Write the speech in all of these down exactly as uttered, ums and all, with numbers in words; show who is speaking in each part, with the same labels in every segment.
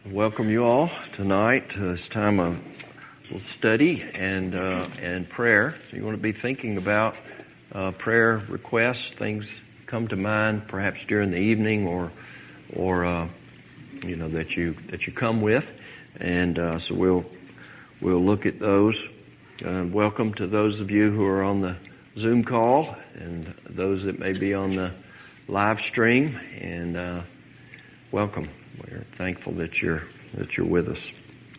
Speaker 1: Welcome you all tonight to this time of study and uh, and prayer. So you want to be thinking about uh, prayer requests, things come to mind perhaps during the evening or or uh, you know that you that you come with, and uh, so we'll we'll look at those. Uh, welcome to those of you who are on the Zoom call and those that may be on the live stream, and uh, welcome. We're thankful that you're that you're with us.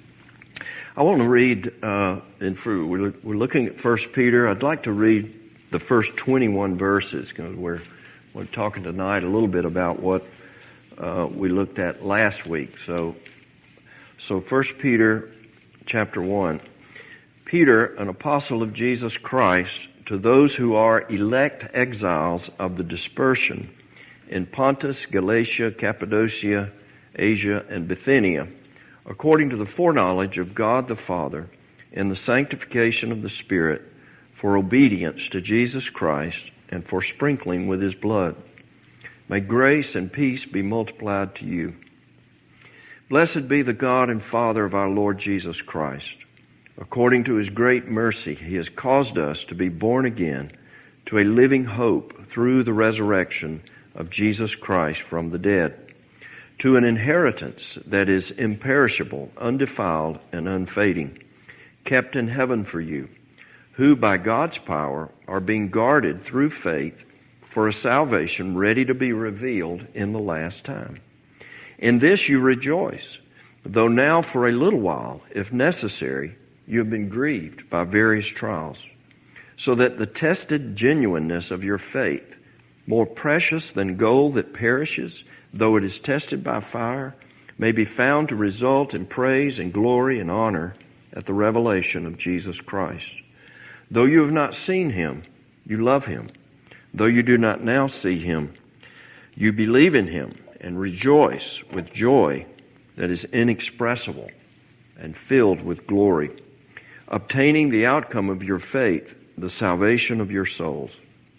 Speaker 1: I want to read uh, in through. We're, we're looking at First Peter. I'd like to read the first twenty-one verses because we're we're talking tonight a little bit about what uh, we looked at last week. So, so First Peter, chapter one. Peter, an apostle of Jesus Christ, to those who are elect exiles of the dispersion in Pontus, Galatia, Cappadocia, Asia, and Bithynia, according to the foreknowledge of God the Father, in the sanctification of the Spirit, for obedience to Jesus Christ, and for sprinkling with His blood. May grace and peace be multiplied to you. Blessed be the God and Father of our Lord Jesus Christ. According to His great mercy, He has caused us to be born again to a living hope through the resurrection of Jesus Christ from the dead, to an inheritance that is imperishable, undefiled, and unfading, kept in heaven for you, who by God's power are being guarded through faith for a salvation ready to be revealed in the last time. In this you rejoice, though now for a little while, if necessary, you have been grieved by various trials, so that the tested genuineness of your faith, more precious than gold that perishes, though it is tested by fire, may be found to result in praise and glory and honor at the revelation of Jesus Christ. Though you have not seen Him, you love Him. Though you do not now see Him, you believe in Him and rejoice with joy that is inexpressible and filled with glory, obtaining the outcome of your faith, the salvation of your souls.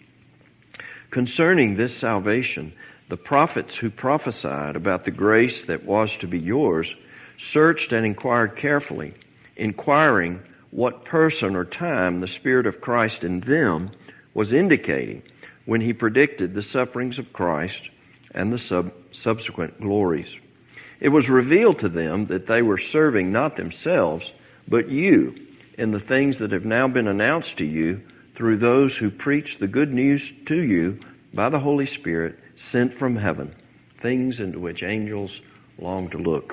Speaker 1: Concerning this salvation, the prophets who prophesied about the grace that was to be yours searched and inquired carefully, inquiring what person or time the Spirit of Christ in them was indicating when He predicted the sufferings of Christ and the sub- subsequent glories. It was revealed to them that they were serving not themselves, but you in the things that have now been announced to you through those who preach the good news to you by the Holy Spirit sent from heaven, things into which angels long to look.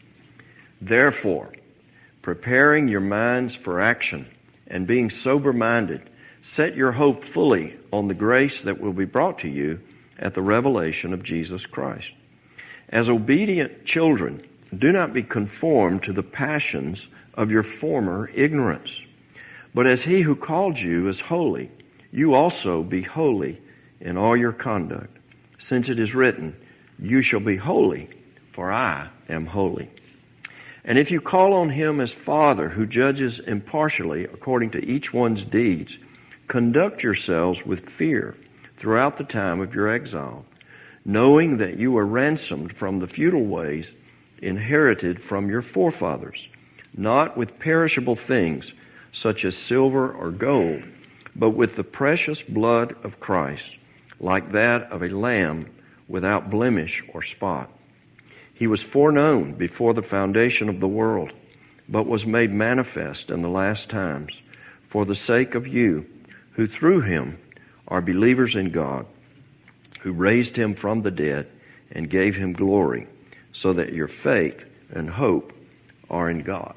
Speaker 1: Therefore, preparing your minds for action and being sober-minded, set your hope fully on the grace that will be brought to you at the revelation of Jesus Christ. As obedient children, do not be conformed to the passions of your former ignorance, but as He who called you is holy, you also be holy in all your conduct, since it is written, you shall be holy, for I am holy. And if you call on Him as Father, who judges impartially according to each one's deeds, conduct yourselves with fear throughout the time of your exile, knowing that you are ransomed from the futile ways inherited from your forefathers, not with perishable things such as silver or gold, but with the precious blood of Christ, like that of a lamb without blemish or spot. He was foreknown before the foundation of the world, but was made manifest in the last times for the sake of you, who through Him are believers in God, who raised Him from the dead and gave Him glory, so that your faith and hope are in God.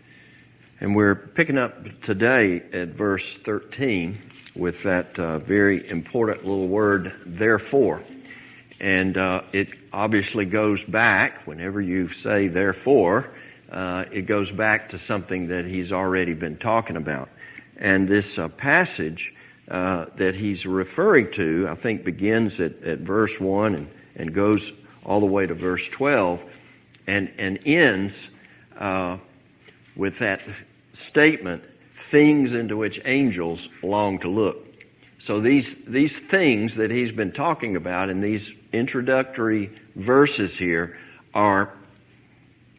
Speaker 1: And we're picking up today at verse thirteen with that uh, very important little word, therefore. And uh, it obviously goes back, whenever you say therefore, uh, it goes back to something that he's already been talking about. And this uh, passage uh, that he's referring to, I think, begins at, at verse one and, and goes all the way to verse twelve and, and ends uh, with that statement, things into which angels long to look. So these these things that he's been talking about in these introductory verses here are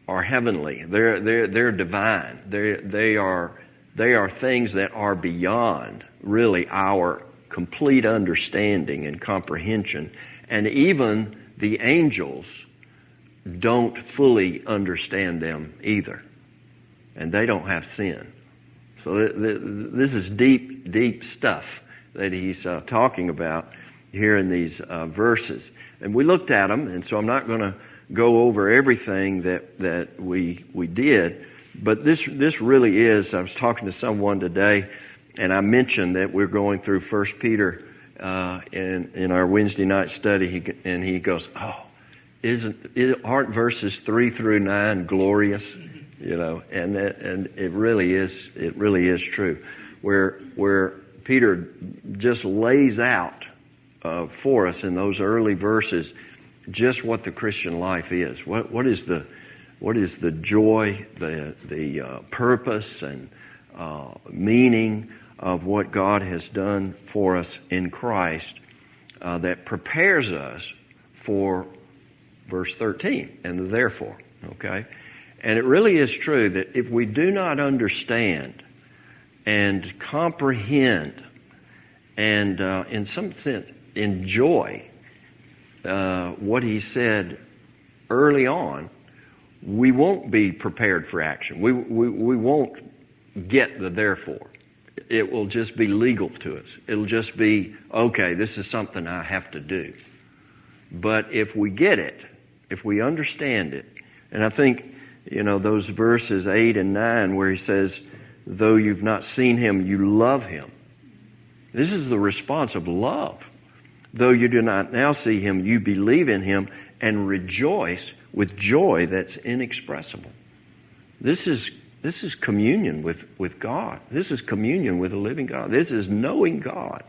Speaker 1: are heavenly. They're they're they're divine. They they are they are things that are beyond really our complete understanding and comprehension. And even the angels don't fully understand them either, and they don't have sin. So th- th- this is deep, deep stuff that he's uh, talking about here in these uh, verses. And we looked at them, and so I'm not going to go over everything that, that we we did, but this this really is, I was talking to someone today, and I mentioned that we're going through First Peter uh, in, in our Wednesday night study, he, and he goes, oh, isn't, aren't verses three through nine glorious? You know, and that, and it really is, it really is true, where where Peter just lays out uh, for us in those early verses just what the Christian life is. What what is the what is the joy, the the uh, purpose and uh, meaning of what God has done for us in Christ uh, that prepares us for verse thirteen and the therefore. Okay, and it really is true that if we do not understand and comprehend and uh, in some sense enjoy Uh, what he said early on, we won't be prepared for action. We, we we won't get the therefore. It will just be legal to us. It'll just be, okay, this is something I have to do. But if we get it, if we understand it, and I think, you know, those verses eight and nine where he says, though you've not seen him, you love him. This is the response of love. Though you do not now see him, you believe in him and rejoice with joy that's inexpressible. This is this is communion with, with God. This is communion with the living God. This is knowing God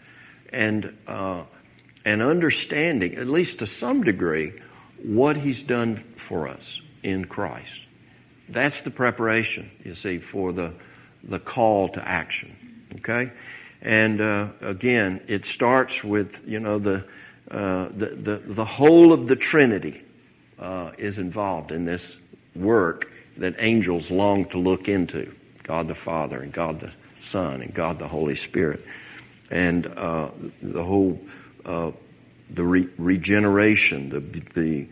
Speaker 1: and uh, and understanding, at least to some degree, what he's done for us in Christ. That's the preparation, you see, for the the call to action. Okay? And uh, again, it starts with, you know, the uh, the, the the whole of the Trinity uh, is involved in this work that angels long to look into: God the Father and God the Son and God the Holy Spirit, and uh, the whole uh, the re- regeneration, the the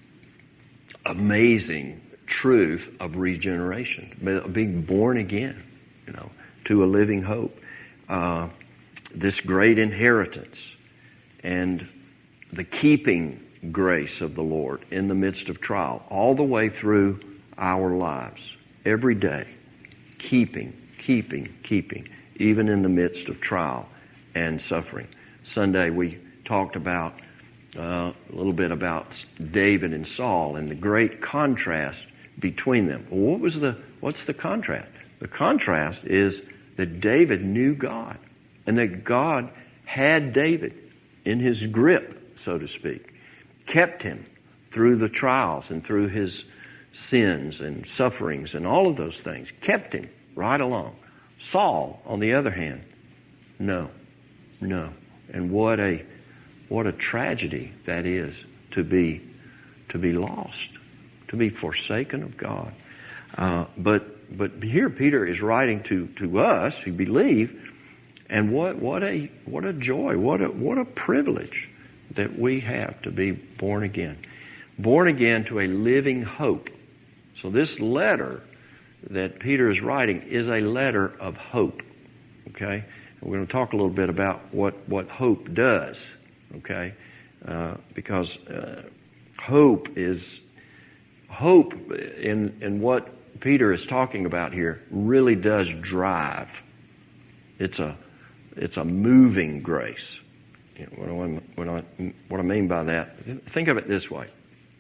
Speaker 1: amazing truth of regeneration, being born again, you know, to a living hope. Uh, this great inheritance and the keeping grace of the Lord in the midst of trial, all the way through our lives, every day, keeping, keeping, keeping, even in the midst of trial and suffering. Sunday we talked about uh, a little bit about David and Saul and the great contrast between them. Well, what was the what's the contrast? The contrast is that David knew God, and that God had David in his grip, so to speak, kept him through the trials and through his sins and sufferings and all of those things, kept him right along. Saul, on the other hand, no, no. And what a what a tragedy that is to be to be lost, to be forsaken of God. Uh, but But here Peter is writing to, to us who believe, and what what a what a joy, what a what a privilege that we have to be born again. Born again to a living hope. So this letter that Peter is writing is a letter of hope. Okay? And we're going to talk a little bit about what, what hope does. Okay? Uh, because uh, hope is hope in in what Peter is talking about here really does drive. It's a it's a moving grace. You know, what, I, what, I, what I mean by that, think of it this way.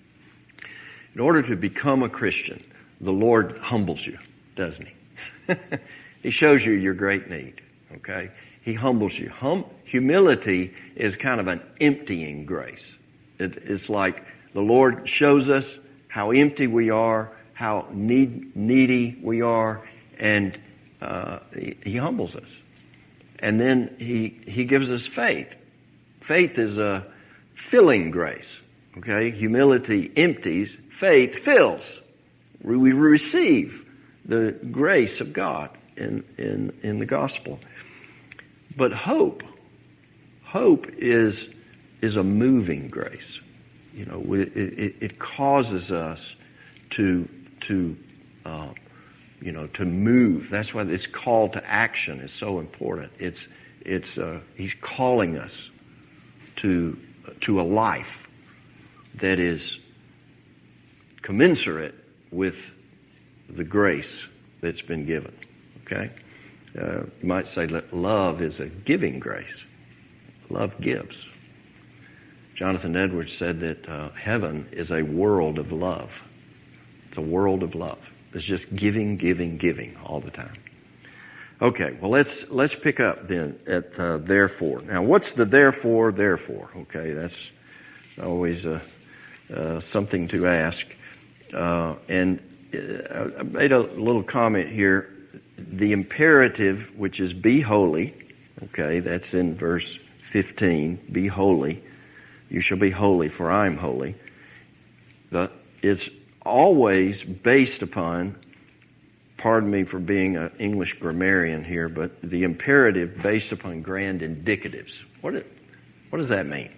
Speaker 1: In order to become a Christian, the Lord humbles you, doesn't he? He shows you your great need, okay? He humbles you. Hum, humility is kind of an emptying grace. It, it's like the Lord shows us how empty we are, how need, needy we are, and uh, he, he humbles us. And then he he gives us faith. Faith is a filling grace. Okay, humility empties, faith fills. We receive the grace of God in, in, in the gospel. But hope, hope is, is a moving grace. You know, it, it, it causes us to, to uh, you know, to move. That's why this call to action is so important. It's, it's, uh, He's calling us to, to a life that is commensurate with the grace that's been given. Okay? Uh, you might say that love is a giving grace. Love gives. Jonathan Edwards said that uh, heaven is a world of love. It's a world of love. It's just giving, giving, giving all the time. Okay, well let's let's pick up then at uh, therefore. Now, what's the therefore? Therefore, okay, that's always uh, uh, something to ask. Uh, and uh, I made a little comment here. The imperative, which is be holy, okay, that's in verse fifteen. Be holy. You shall be holy, for I am holy. The, it's always based upon, pardon me for being an English grammarian here, but the imperative based upon grand indicatives. What, it, what does that mean?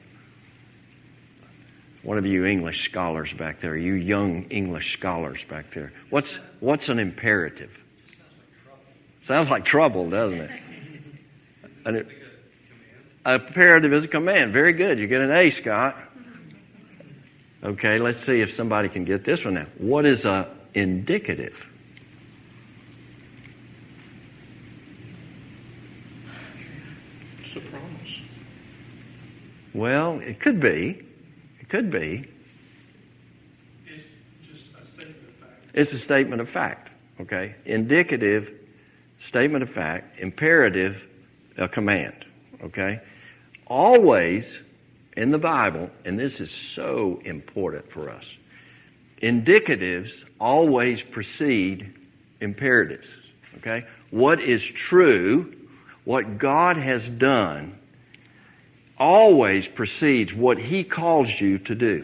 Speaker 1: One of you English scholars back there, you young English scholars back there, what's what's an imperative? Sounds like trouble, doesn't it? An, a imperative is a command. Very good. You get an A, Scott. Okay, let's see if somebody can get this one now. What is a indicative?
Speaker 2: It's a promise.
Speaker 1: Well, it could be. It could be.
Speaker 2: It's just a statement of fact.
Speaker 1: It's a statement of fact. Okay? Indicative, statement of fact. Imperative, a command. Okay? Always in the Bible, and this is so important for us, indicatives always precede imperatives. Okay? What is true, what God has done, always precedes what He calls you to do.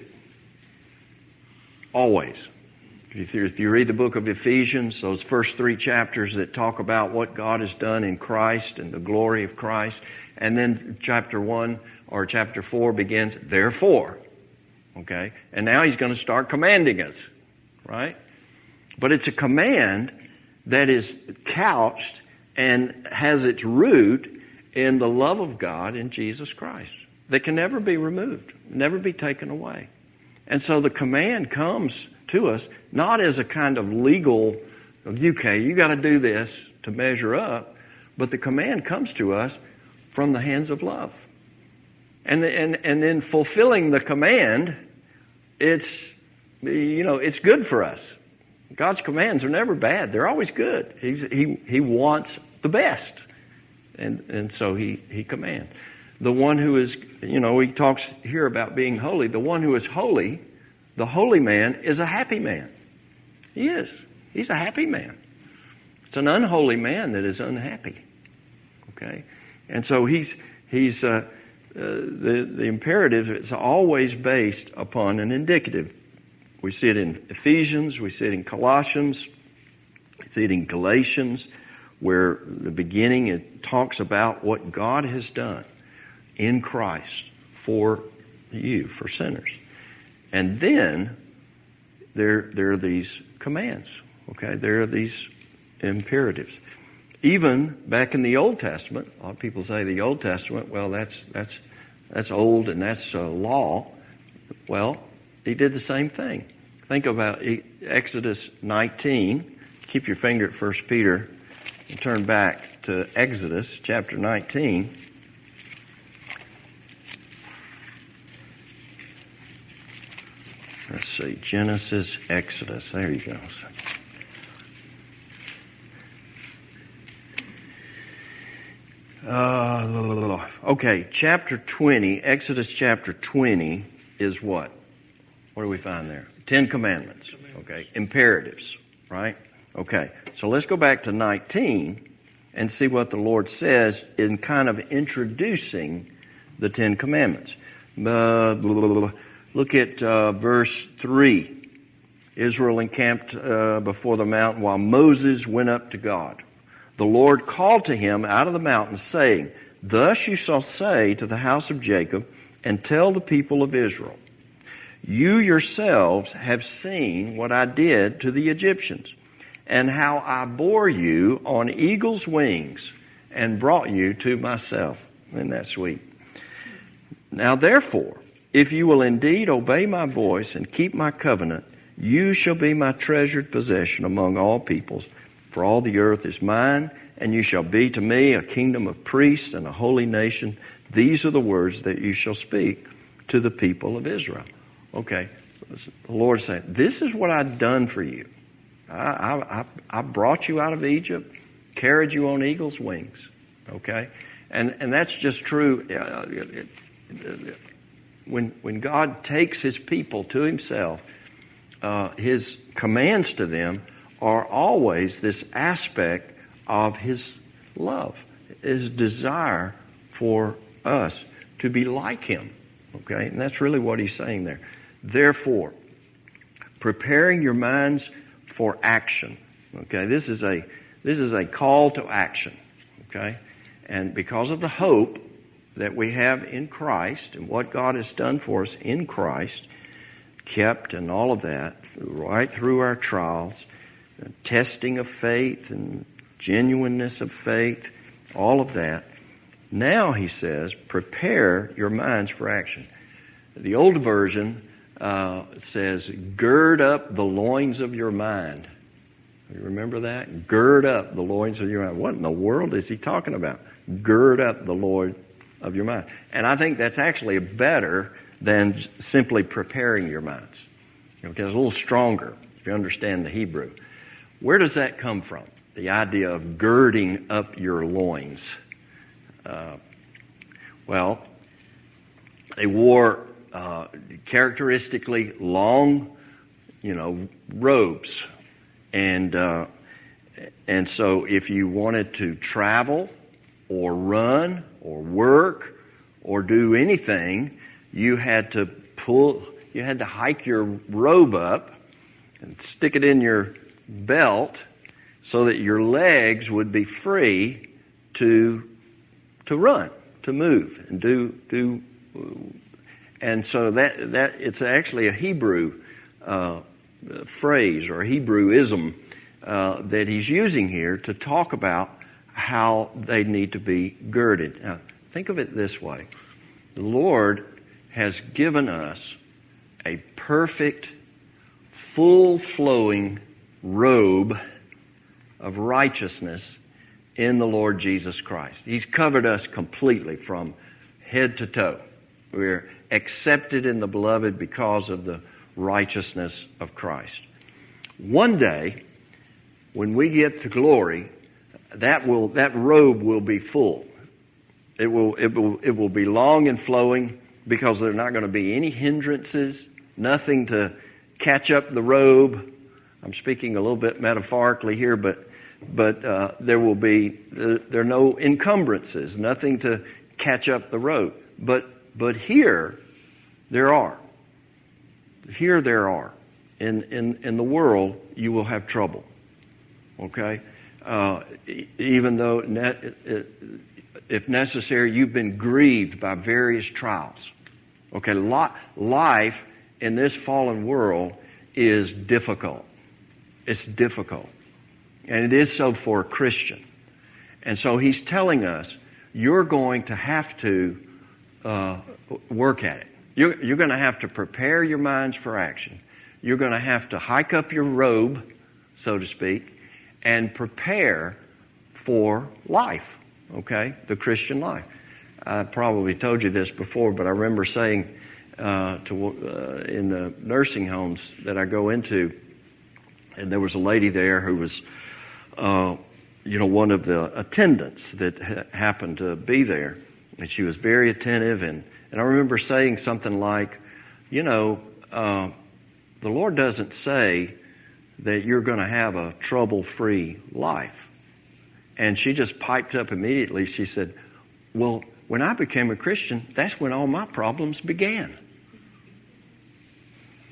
Speaker 1: Always. If you, if you read the book of Ephesians, those first three chapters that talk about what God has done in Christ and the glory of Christ, and then chapter one or chapter four begins, therefore. Okay? And now He's going to start commanding us. Right? But it's a command that is couched and has its root in the love of God in Jesus Christ that can never be removed, never be taken away. And so the command comes to us not as a kind of legal, okay, you got to do this to measure up, but the command comes to us from the hands of love. And the, and and then fulfilling the command, it's you know it's good for us. God's commands are never bad; they're always good. He's, he he wants the best, and and so he he commands. The one who is, you know, he talks here about being holy. The one who is holy, the holy man, is a happy man. He is. He's a happy man. It's an unholy man that is unhappy. Okay, and so he's he's uh, uh, the the imperative is always based upon an indicative. We see it in Ephesians. We see it in Colossians. We see it in Galatians, where the beginning it talks about what God has done in Christ for you, for sinners. And then there, there are these commands, okay? There are these imperatives. Even back in the Old Testament, a lot of people say the Old Testament, well, that's that's that's old and that's uh, law. Well, He did the same thing. Think about Exodus nineteen. Keep your finger at First Peter and turn back to Exodus chapter nineteen. Let's see, Genesis, Exodus. There you go. Uh, okay, chapter twenty, Exodus chapter twenty is what? What do we find there? Ten Commandments. Okay, imperatives, right? Okay, so let's go back to nineteen and see what the Lord says in kind of introducing the Ten Commandments. Uh, Look at uh, verse three. Israel encamped uh, before the mountain while Moses went up to God. The Lord called to him out of the mountain, saying, Thus you shall say to the house of Jacob, and tell the people of Israel, You yourselves have seen what I did to the Egyptians, and how I bore you on eagle's wings and brought you to myself. Isn't that sweet? Now therefore, if you will indeed obey my voice and keep my covenant, you shall be my treasured possession among all peoples, for all the earth is mine, and you shall be to me a kingdom of priests and a holy nation. These are the words that you shall speak to the people of Israel. Okay, the Lord said, this is what I've done for you. I, I, I brought you out of Egypt, carried you on eagle's wings. Okay, and and that's just true. Uh, it, it, when when God takes His people to Himself, uh, His commands to them are always this aspect of His love, His desire for us to be like Him. Okay, and that's really what He's saying there. Therefore, preparing your minds for action. Okay, this is a this is a call to action. Okay, and because of the hope that we have in Christ and what God has done for us in Christ, kept and all of that, right through our trials, testing of faith and genuineness of faith, all of that. Now, he says, prepare your minds for action. The old version uh, says, gird up the loins of your mind. You remember that? Gird up the loins of your mind. What in the world is he talking about? Gird up the loin of your mind. And I think that's actually better than simply preparing your minds. Okay, it's a little stronger if you understand the Hebrew. Where does that come from? The idea of girding up your loins. Uh, well, they wore uh, characteristically long, you know, robes. And uh, and so if you wanted to travel or run or work or do anything, you had to pull, you had to hike your robe up and stick it in your belt so that your legs would be free to to run, to move, and do do. And so that that it's actually a Hebrew uh, phrase or a Hebrewism uh, that he's using here to talk about how they need to be girded. Now, think of it this way: the Lord has given us a perfect, full-flowing robe of righteousness in the Lord Jesus Christ. He's covered us completely from head to toe. We're accepted in the beloved because of the righteousness of Christ. One day, when we get to glory, that will that robe will be full. It will it will it will be long and flowing because there are not going to be any hindrances, nothing to catch up the robe. I'm speaking a little bit metaphorically here, but but uh, there will be uh, there are no encumbrances, nothing to catch up the robe. But but here there are. Here there are. In in in the world, you will have trouble. Okay, uh, even though ne- if necessary, you've been grieved by various trials. Okay, life in this fallen world is difficult. It's difficult. And it is so for a Christian. And so he's telling us, you're going to have to uh, work at it. You're, you're going to have to prepare your minds for action. You're going to have to hike up your robe, so to speak, and prepare for life, okay, the Christian life. I probably told you this before, but I remember saying uh, to uh, in the nursing homes that I go into, and there was a lady there who was, uh, you know, one of the attendants that ha- happened to be there, and she was very attentive, and, and I remember saying something like, you know, uh, the Lord doesn't say that you're going to have a trouble-free life. And she just piped up immediately. She said, well, when I became a Christian, that's when all my problems began.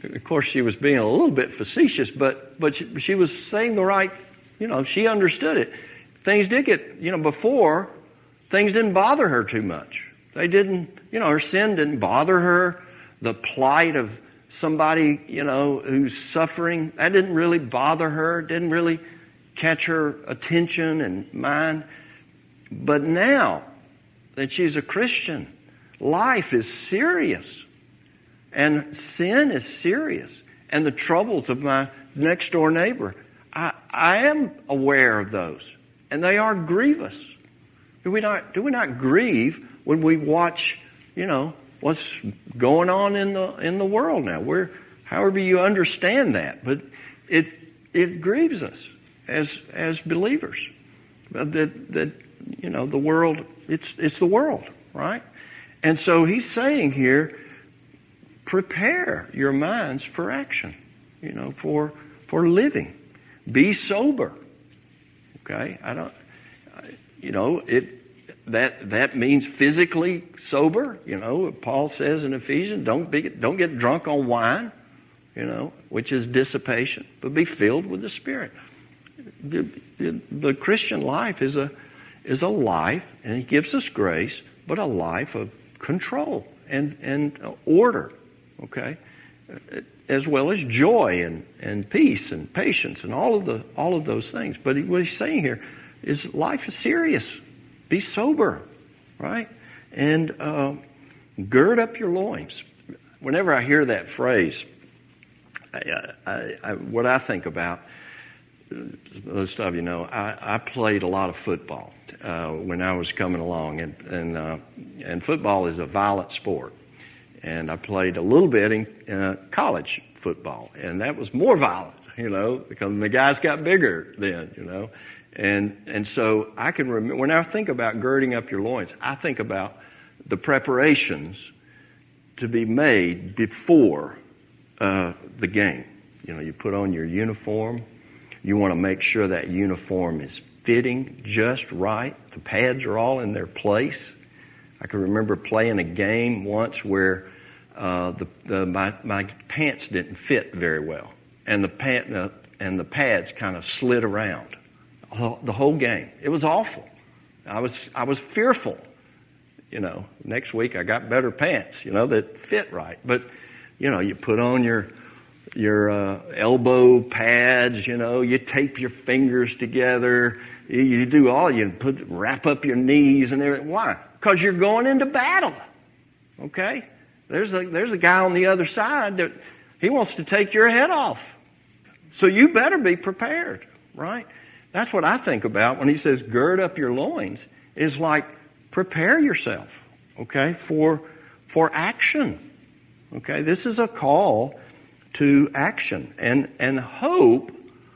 Speaker 1: of course, she was being a little bit facetious, but but she, she was saying the right, you know, she understood it. Things did get, you know, before, things didn't bother her too much. They didn't, you know, her sin didn't bother her. The plight of somebody, you know, who's suffering, that didn't really bother her, didn't really catch her attention and mind. But now that she's a Christian, life is serious. And sin is serious. And the troubles of my next door neighbor, I, I am aware of those. And they are grievous. Do we not, do we not grieve when we watch, you know, what's going on in the in the world now? We're, however you understand that. But it it grieves us as as believers. That that you know, the world, it's it's the world, right? And so he's saying here, prepare your minds for action, you know, for for living. Be sober. Okay? I don't you know, it that that means physically sober, you know. Paul says in Ephesians, don't be don't get drunk on wine, you know, which is dissipation, but be filled with the Spirit. The the, the Christian life is a is a life, and he gives us grace, but a life of control and and order. Okay, as well as joy and, and peace and patience and all of the all of those things. But what he's saying here is life is serious. Be sober, right? And uh, gird up your loins. Whenever I hear that phrase, I, I, I, what I think about, most of you know, I, I played a lot of football uh, when I was coming along, and and, uh, and football is a violent sport. And I played a little bit in uh, college football, and that was more violent, you know, because the guys got bigger then, you know. And and so I can remember, when I think about girding up your loins, I think about the preparations to be made before uh, the game. You know, you put on your uniform. You want to make sure that uniform is fitting just right. The pads are all in their place. I can remember playing a game once where uh, the, the my, my pants didn't fit very well, and the pant uh, and the pads kind of slid around the whole game. It was awful. I was I was fearful. You know, next week I got better pants, you know, that fit right. But you know, you put on your your uh, elbow pads. You know, you tape your fingers together. You, you do all you put wrap up your knees and everything. Why? Because you're going into battle. Okay, there's a there's a guy on the other side that he wants to take your head off. So you better be prepared, right? That's what I think about when he says gird up your loins, is like prepare yourself, okay, for for action. Okay, this is a call to action and and hope,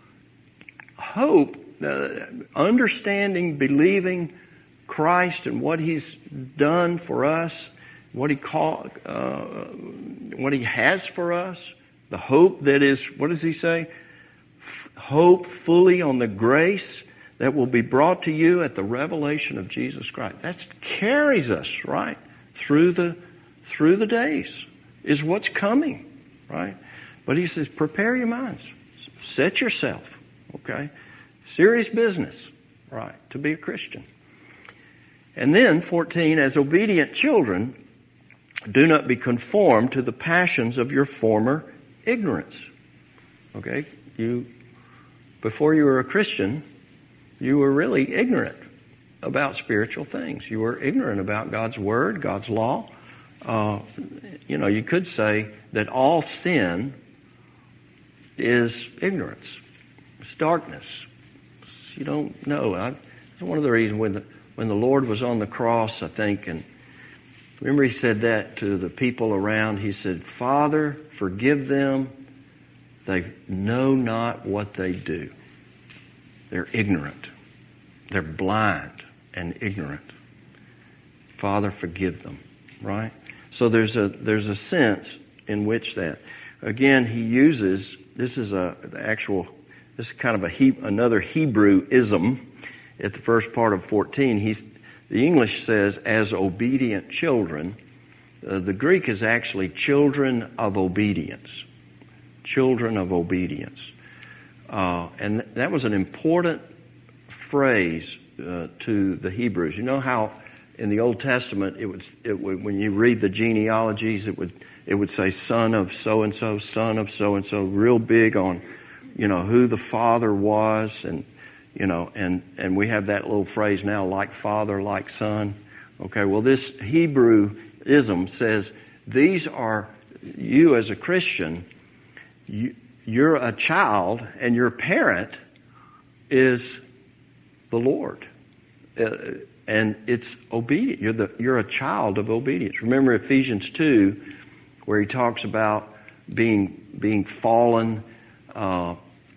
Speaker 1: hope, uh, understanding, believing Christ and what He's done for us, what He call, uh, what He has for us, the hope that is. What does He say? Hope fully on the grace that will be brought to you at the revelation of Jesus Christ. That carries us right through the through the days, is what's coming, right? But he says, prepare your minds, set yourself, okay? Serious business, right, to be a Christian. And then fourteen, as obedient children, do not be conformed to the passions of your former ignorance. Okay? You, before you were a Christian, you were really ignorant about spiritual things. You were ignorant about God's Word, God's law. Uh, you know, you could say that all sin is ignorance. It's darkness. You don't know. I, it's one of the reasons when the, when the Lord was on the cross, I think, and remember He said that to the people around. He said, Father, forgive them. They know not what they do. They're ignorant. They're blind and ignorant. Father, forgive them. Right? So there's a there's a sense in which that, again, he uses, this is a the actual, this is kind of a he, another Hebrew-ism at the first part of fourteen. He's the English says, as obedient children. Uh, the Greek is actually children of obedience. children of obedience. Uh, and th- that was an important phrase uh, to the Hebrews. You know how in the Old Testament it would, it would, when you read the genealogies, it would it would say son of so and so, son of so and so, real big on, you know, who the father was, and you know, and and we have that little phrase now, like father, like son. Okay, well, this Hebrewism says these are, you as a Christian, you, you're a child, and your parent is the Lord. Uh, and it's obedient. You're, the, you're a child of obedience. Remember Ephesians two, where he talks about being being fallen, uh,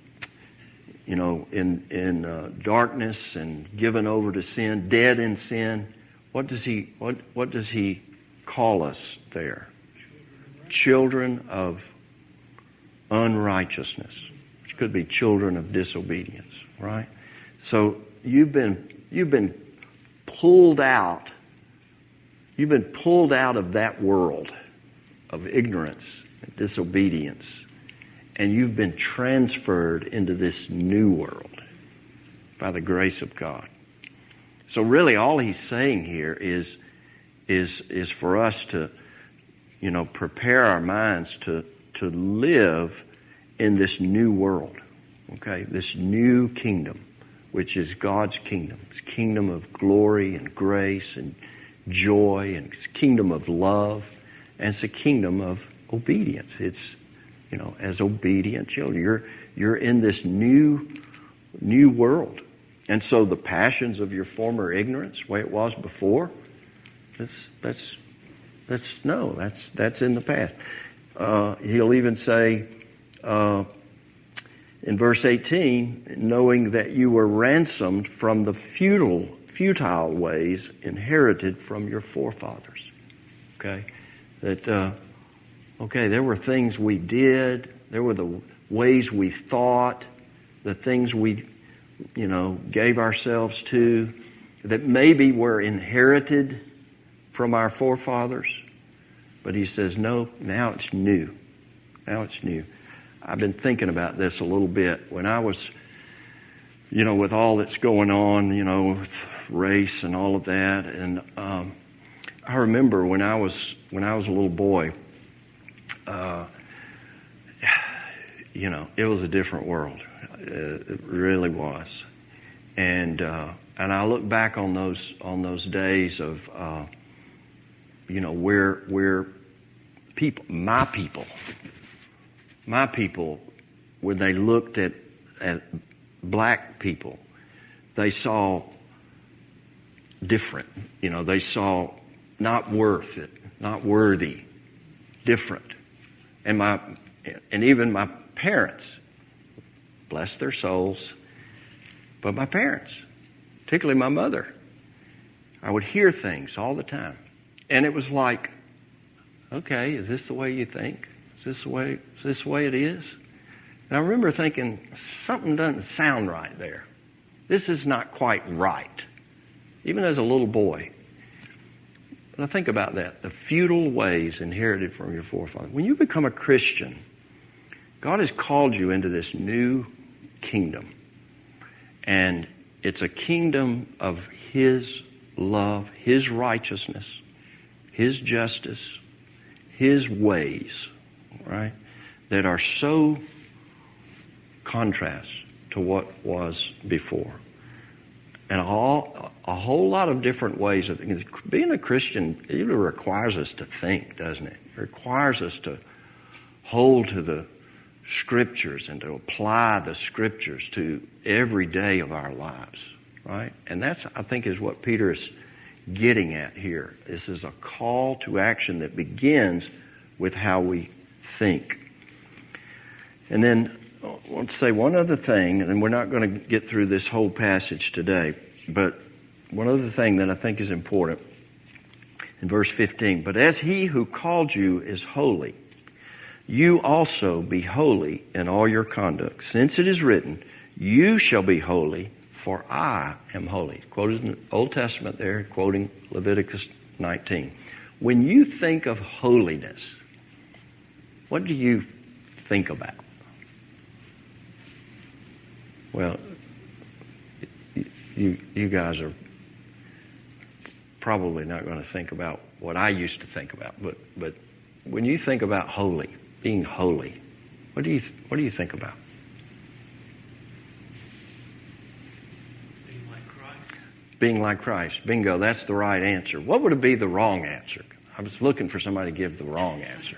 Speaker 1: you know, in, in uh, darkness and given over to sin, dead in sin. What does he what what does he call us there? Children of unrighteousness, which could be children of disobedience, right? So you've been you've been pulled out. You've been pulled out of that world of ignorance and disobedience, and you've been transferred into this new world by the grace of God. So really all he's saying here is, is, is for us to, you know, prepare our minds to, to live in this new world, okay? This new kingdom, which is God's kingdom. It's a kingdom of glory and grace and joy, and it's a kingdom of love, and it's a kingdom of obedience. It's, you know, as obedient children, you're, you're in this new, new world. And so the passions of your former ignorance, the way it was before, that's that's that's no, that's that's in the past. Uh, he'll even say uh, in verse eighteen, knowing that you were ransomed from the futile futile ways inherited from your forefathers. Okay, that uh, okay, there were things we did, there were the ways we thought, the things we, you know, gave ourselves to, that maybe were inherited from our forefathers. But he says, no, now it's new. Now it's new. I've been thinking about this a little bit. When I was, you know, with all that's going on, you know, with race and all of that, and um, I remember when I was when I was a little boy, uh, you know, it was a different world. It really was, and uh, and I look back on those on those days of, uh, you know, where where people, my people, my people, when they looked at at black people, they saw different. You know, they saw not worth it, not worthy, different, and my and even my parents. Bless their souls. But my parents, particularly my mother, I would hear things all the time. And it was like, okay, is this the way you think? Is this the way, is this the way it is? And I remember thinking, something doesn't sound right there. This is not quite right. Even as a little boy. But I think about that. The futile ways inherited from your forefathers. When you become a Christian, God has called you into this new kingdom. And it's a kingdom of His love, His righteousness, His justice, His ways, right? That are so contrast to what was before. And a whole, a whole lot of different ways of thinking. Being a Christian, it requires us to think, doesn't it? It requires us to hold to the Scriptures and to apply the Scriptures to every day of our lives, right? And that's, I think, is what Peter is getting at here. This is a call to action that begins with how we think. And then I want to say one other thing, and we're not going to get through this whole passage today, but one other thing that I think is important in verse fifteen. But as He who called you is holy, you also be holy in all your conduct, since it is written, you shall be holy, for I am holy. Quoted in the Old Testament there, quoting Leviticus nineteen. When you think of holiness, what do you think about? Well, you you guys are probably not going to think about what I used to think about, but but when you think about holy, being holy, what do you what do you think about?
Speaker 2: Being like Christ.
Speaker 1: Being like Christ. Bingo, that's the right answer. What would be the wrong answer? I was looking for somebody to give the wrong answer.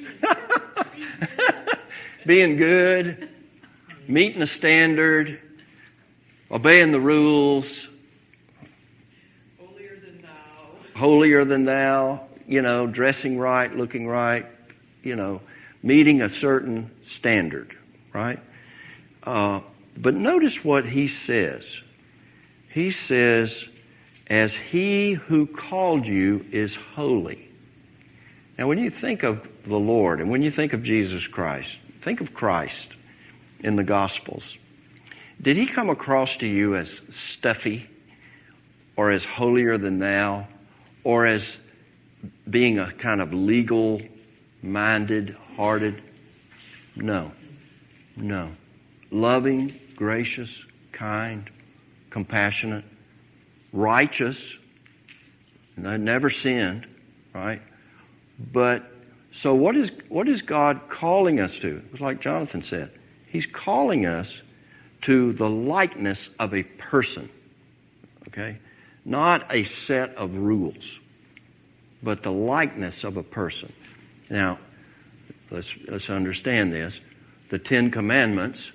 Speaker 1: Being good, meeting the standard, obeying the rules.
Speaker 2: Holier than thou.
Speaker 1: Holier than thou, you know, dressing right, looking right, you know, meeting a certain standard, right? Uh, but notice what he says. He says, as he who called you is holy. Now, when you think of the Lord and when you think of Jesus Christ, think of Christ in the Gospels. Did he come across to you as stuffy or as holier than thou or as being a kind of legal-minded, hearted? No. No. Loving, gracious, kind, compassionate, righteous, never sinned, right? But so what is what is God calling us to? It's like Jonathan said. He's calling us to the likeness of a person, okay? Not a set of rules, but the likeness of a person. Now, let's let's understand this. The Ten Commandments,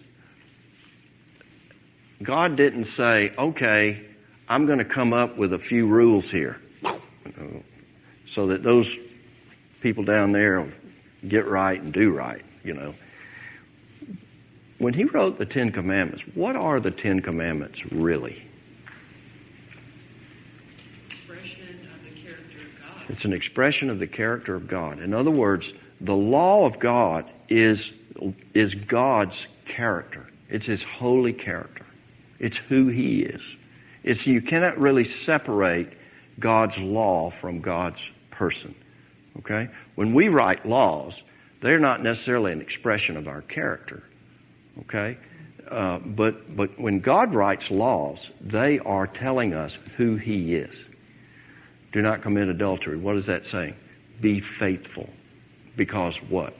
Speaker 1: God didn't say, okay, I'm going to come up with a few rules here so that those people down there will get right and do right, you know. When he wrote the Ten Commandments, what are the Ten Commandments really?
Speaker 2: Expression of the character of God.
Speaker 1: It's an expression of the character of God. In other words, the law of God is, is God's character. It's his holy character. It's who he is. It's, you cannot really separate God's law from God's person. Okay? When we write laws, they're not necessarily an expression of our character. Okay? Uh, but but when God writes laws, they are telling us who he is. Do not commit adultery. What is that saying? Be faithful. Because what?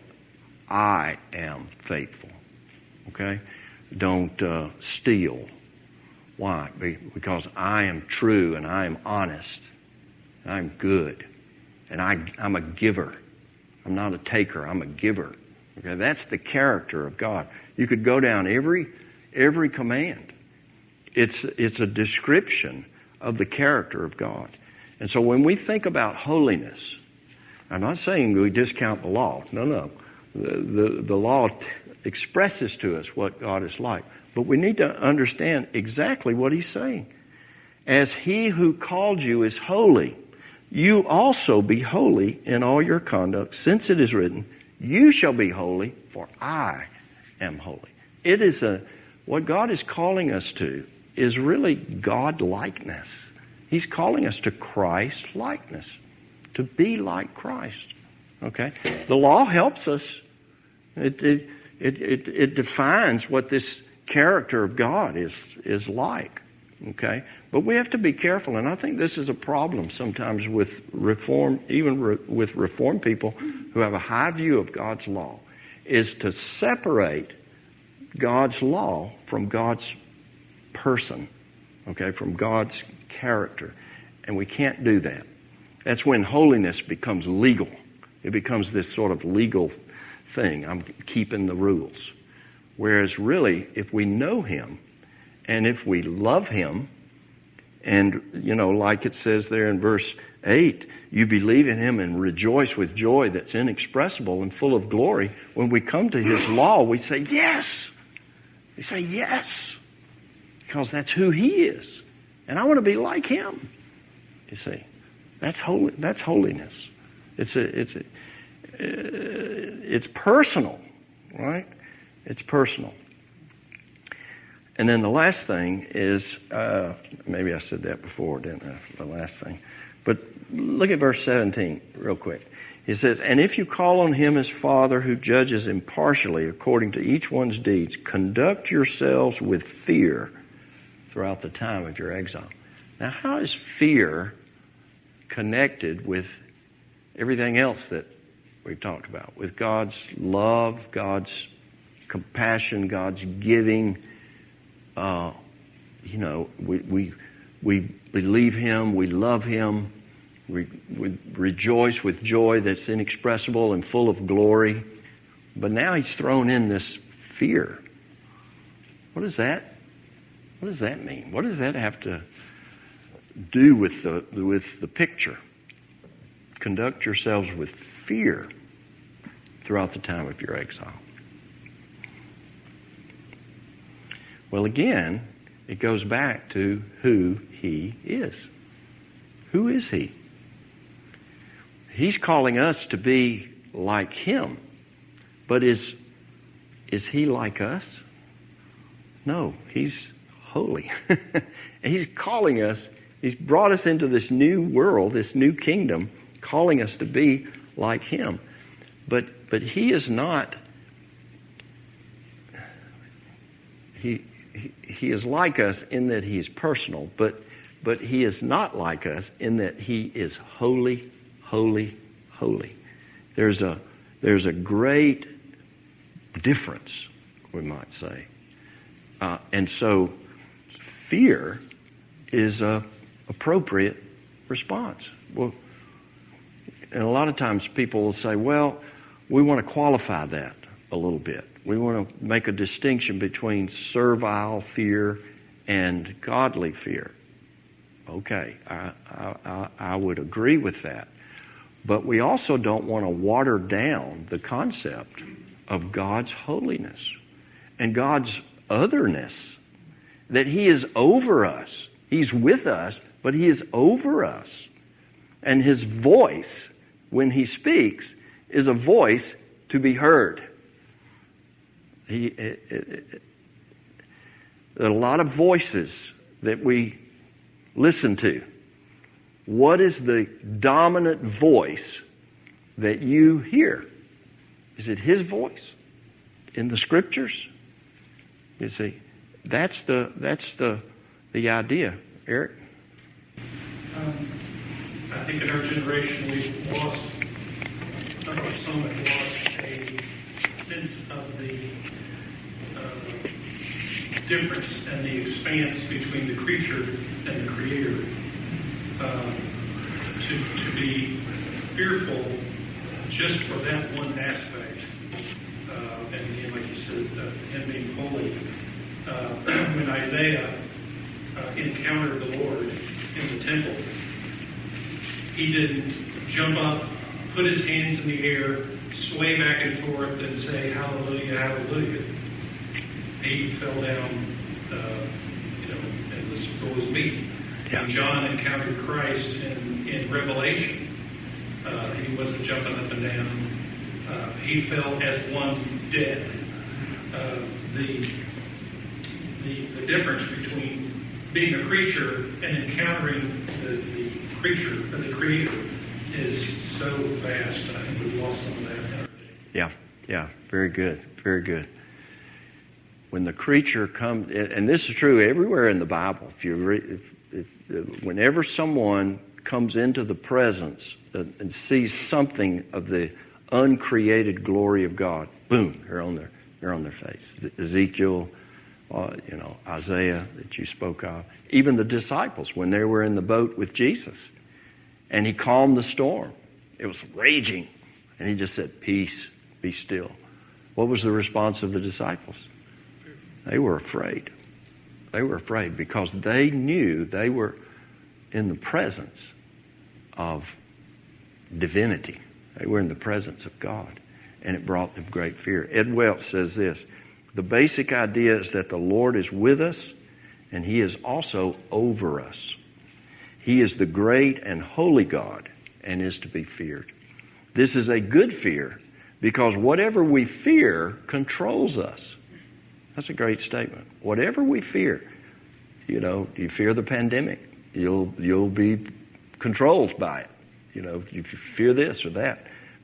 Speaker 1: I am faithful. Okay? Don't uh, steal. Why? Because I am true and I am honest. I'm good. And I, I'm a giver. I'm not a taker. I'm a giver. Okay, that's the character of God. You could go down every every command. It's it's a description of the character of God. And so when we think about holiness, I'm not saying we discount the law. No, no. The the, the law t- expresses to us what God is like. But we need to understand exactly what he's saying. As he who called you is holy, you also be holy in all your conduct, since it is written, you shall be holy, for I am holy. It is a, what God is calling us to is really God-likeness. He's calling us to Christ-likeness, to be like Christ. Okay? The law helps us. It, it, it, it, it defines what this character of God is, is like. Okay? But we have to be careful, and I think this is a problem sometimes with reform, even re, with reform people who have a high view of God's law, is to separate God's law from God's person, okay, from God's character. And we can't do that. That's when holiness becomes legal. It becomes this sort of legal thing. I'm keeping the rules. Whereas really, if we know him, and if we love him, and, you know, like it says there in verse eight, you believe in him and rejoice with joy that's inexpressible and full of glory. When we come to his law, we say, yes. We say, yes. Because that's who he is. And I want to be like him. You see, that's holy, that's holiness. It's a, it's a, it's personal, right? It's personal. And then the last thing is, uh, maybe I said that before, didn't I? The last thing. But look at verse seventeen real quick. He says, and if you call on him as Father who judges impartially according to each one's deeds, conduct yourselves with fear throughout the time of your exile. Now, how is fear connected with everything else that we've talked about? With God's love, God's compassion, God's giving. Uh, you know, we, we, we believe him, we love him. We, we rejoice with joy that's inexpressible and full of glory. But now he's thrown in this fear. What is that? What does that mean? What does that have to do with the with the picture? Conduct yourselves with fear throughout the time of your exile. Well, again, it goes back to who he is. Who is he? He's calling us to be like him. But is, is he like us? No, he's holy. He's calling us, he's brought us into this new world, this new kingdom, calling us to be like him. But but he is not, he, he, he is like us in that he is personal, but but he is not like us in that he is holy, holy, holy. There's a there's a great difference, we might say. Uh, and so fear is a appropriate response. Well, and a lot of times people will say, well, we want to qualify that a little bit. We want to make a distinction between servile fear and godly fear. Okay, I, I, I would agree with that. But we also don't want to water down the concept of God's holiness and God's otherness, that he is over us. He's with us, but he is over us. And his voice, when he speaks, is a voice to be heard. He, it, it, it, there are a lot of voices that we listen to. What is the dominant voice that you hear? Is it his voice in the scriptures? You see, that's the that's the the idea. Eric?
Speaker 3: Um, I think in our generation we've lost, or some have lost a sense of the uh, difference and the expanse between the creature and the creator. Uh, to, to be fearful just for that one aspect. Uh, and again, like you said, uh, him being holy. Uh, when Isaiah uh, encountered the Lord in the temple, he didn't jump up, put his hands in the air, sway back and forth, and say, hallelujah, hallelujah. He fell down, uh, you know, and was, was meek. When John encountered Christ in, in Revelation, uh, he wasn't jumping up and down. Uh, he fell as one dead. Uh, the, the the difference between being a creature and encountering the, the creature or the Creator is so vast. I think we've lost some of that in our day.
Speaker 1: Yeah, yeah, very good, very good. When the creature comes, and this is true everywhere in the Bible. If you read, if, if, whenever someone comes into the presence and sees something of the uncreated glory of God, boom, they're on their they're on their face. Ezekiel, uh, you know, Isaiah that you spoke of, even the disciples when they were in the boat with Jesus, and he calmed the storm. It was raging, and he just said, "Peace, be still." What was the response of the disciples? They were afraid. They were afraid because they knew they were in the presence of divinity. They were in the presence of God, and it brought them great fear. Ed Welch says this: the basic idea is that the Lord is with us, and he is also over us. He is the great and holy God and is to be feared. This is a good fear because whatever we fear controls us. That's a great statement. Whatever we fear, you know, you fear the pandemic, you'll you'll be controlled by it. You know, if you fear this or that.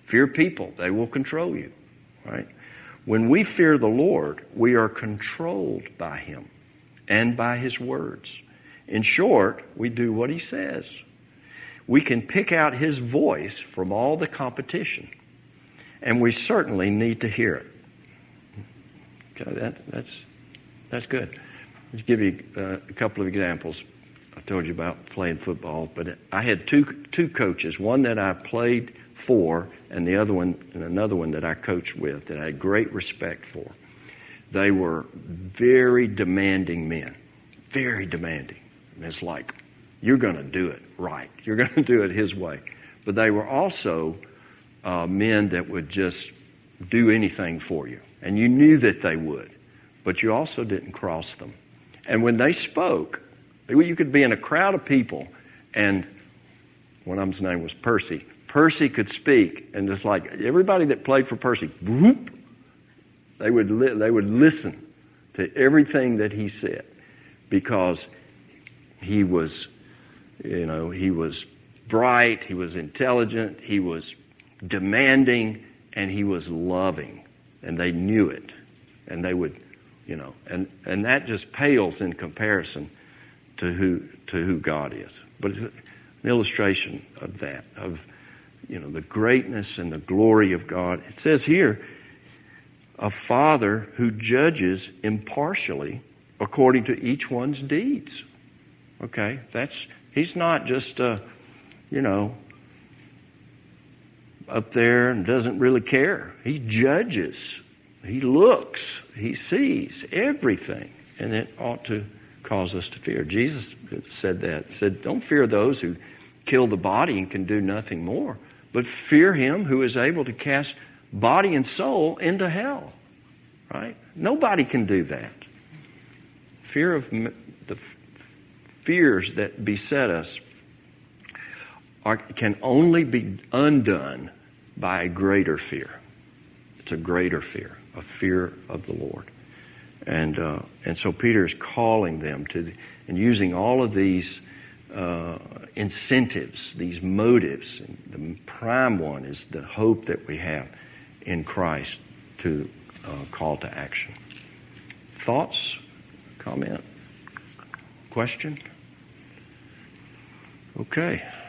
Speaker 1: Fear people. They will control you, right? When we fear the Lord, we are controlled by Him and by His words. In short, we do what He says. We can pick out His voice from all the competition, and we certainly need to hear it. Okay, that, that's that's good. Let's give you uh, a couple of examples. I told you about playing football, but I had two two coaches. One that I played for, and the other one, and another one that I coached with, that I had great respect for. They were very demanding men, very demanding. And it's like, you're going to do it right. You're going to do it His way. But they were also uh, men that would just do anything for you. And you knew that they would. But you also didn't cross them. And when they spoke, you could be in a crowd of people, and one of them's name was Percy. Percy could speak, and just like everybody that played for Percy, whoop, they would li- they would listen to everything that he said, because he was, you know, he was bright, he was intelligent, he was demanding, and he was loving, and they knew it, and they would, you know, and, and that just pales in comparison to who to who God is. But it's an illustration of that, of, you know, the greatness and the glory of God. It says here, a Father who judges impartially according to each one's deeds. Okay, that's, He's not just, uh, you know, up there and doesn't really care. He judges. He looks. He sees everything. And it ought to cause us to fear. Jesus said that. He said, don't fear those who kill the body and can do nothing more, but fear Him who is able to cast body and soul into hell. Right? Nobody can do that. Fear of the fears that beset us are, can only be undone by a greater fear. It's a greater fear, a fear of the Lord. And uh, and so Peter is calling them to, and using all of these uh, incentives, these motives. And the prime one is the hope that we have in Christ to uh, call to action. Thoughts? Comment? Question? Okay.